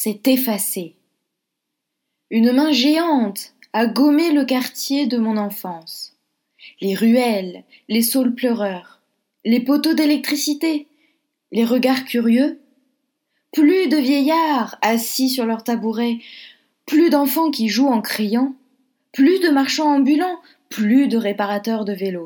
s'est effacée. Une main géante a gommé le quartier de mon enfance. Les ruelles, les saules pleureurs, les poteaux d'électricité, les regards curieux. Plus de vieillards assis sur leurs tabourets, plus d'enfants qui jouent en criant, plus de marchands ambulants, plus de réparateurs de vélos.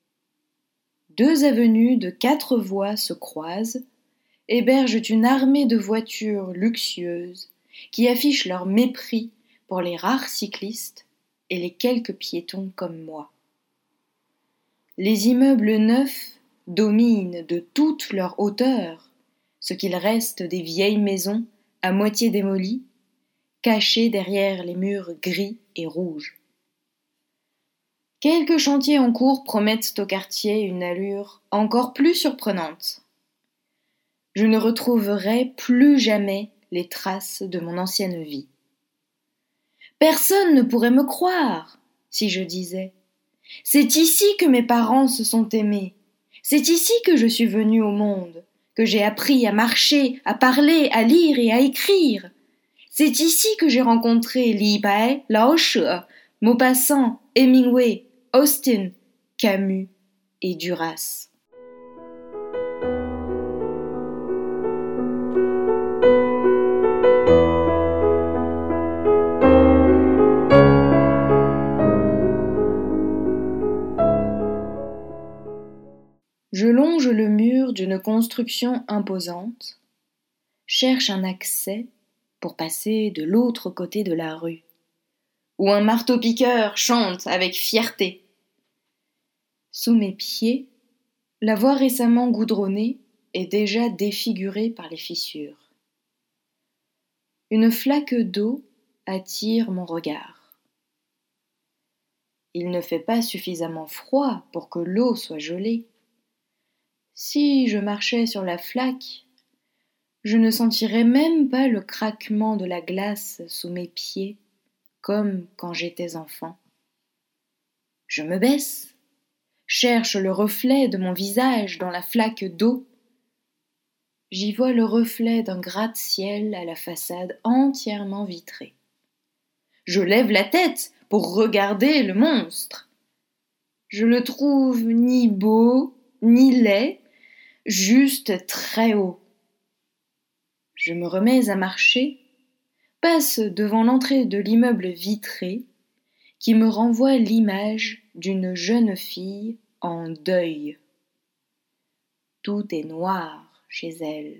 2 avenues de 4 voies se croisent, hébergent une armée de voitures luxueuses qui affichent leur mépris pour les rares cyclistes et les quelques piétons comme moi. Les immeubles neufs dominent de toute leur hauteur ce qu'il reste des vieilles maisons à moitié démolies, cachées derrière les murs gris et rouges. Quelques chantiers en cours promettent au quartier une allure encore plus surprenante. Je ne retrouverai plus jamais les traces de mon ancienne vie. Personne ne pourrait me croire si je disais « C'est ici que mes parents se sont aimés, c'est ici que je suis venue au monde, que j'ai appris à marcher, à parler, à lire et à écrire. C'est ici que j'ai rencontré Li Bai, Lao She, Maupassant, Hemingway, Austen, Camus et Duras. » Je longe le mur d'une construction imposante, cherche un accès pour passer de l'autre côté de la rue, où un marteau-piqueur chante avec fierté. Sous mes pieds, la voie récemment goudronnée est déjà défigurée par les fissures. Une flaque d'eau attire mon regard. Il ne fait pas suffisamment froid pour que l'eau soit gelée. Si je marchais sur la flaque, je ne sentirais même pas le craquement de la glace sous mes pieds, comme quand j'étais enfant. Je me baisse, cherche le reflet de mon visage dans la flaque d'eau. J'y vois le reflet d'un gratte-ciel à la façade entièrement vitrée. Je lève la tête pour regarder le monstre. Je le trouve ni beau, ni laid, juste très haut. Je me remets à marcher, passe devant l'entrée de l'immeuble vitré qui me renvoie l'image d'une jeune fille en deuil. Tout est noir chez elle.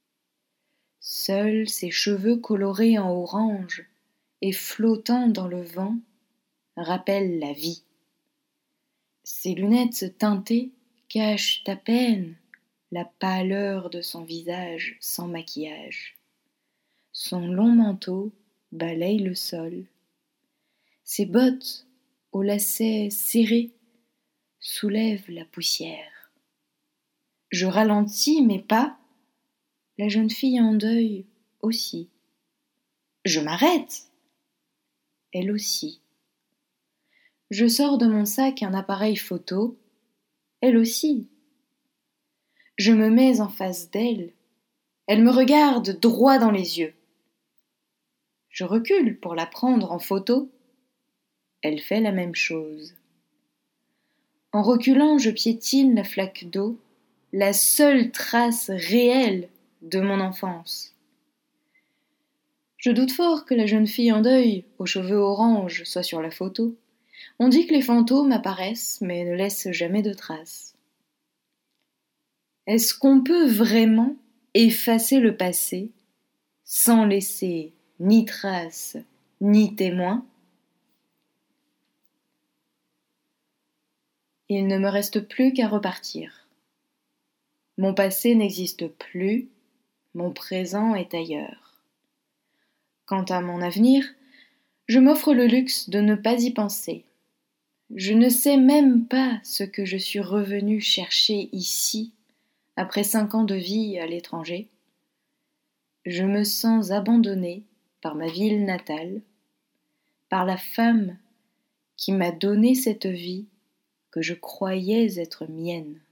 Seuls ses cheveux colorés en orange et flottant dans le vent rappellent la vie. Ses lunettes teintées cachent à peine la pâleur de son visage sans maquillage. Son long manteau balaye le sol. Ses bottes, aux lacets serrés, soulèvent la poussière. Je ralentis mes pas, la jeune fille en deuil aussi. Je m'arrête, elle aussi. Je sors de mon sac un appareil photo, elle aussi. Je me mets en face d'elle. Elle me regarde droit dans les yeux. Je recule pour la prendre en photo. Elle fait la même chose. En reculant, je piétine la flaque d'eau, la seule trace réelle de mon enfance. Je doute fort que la jeune fille en deuil, aux cheveux orange, soit sur la photo. On dit que les fantômes apparaissent, mais ne laissent jamais de traces. Est-ce qu'on peut vraiment effacer le passé sans laisser ni trace ni témoin? Il ne me reste plus qu'à repartir. Mon passé n'existe plus, mon présent est ailleurs. Quant à mon avenir, je m'offre le luxe de ne pas y penser. Je ne sais même pas ce que je suis revenue chercher ici après 5 ans de vie à l'étranger. Je me sens abandonnée par ma ville natale, par la femme qui m'a donné cette vie que je croyais être mienne.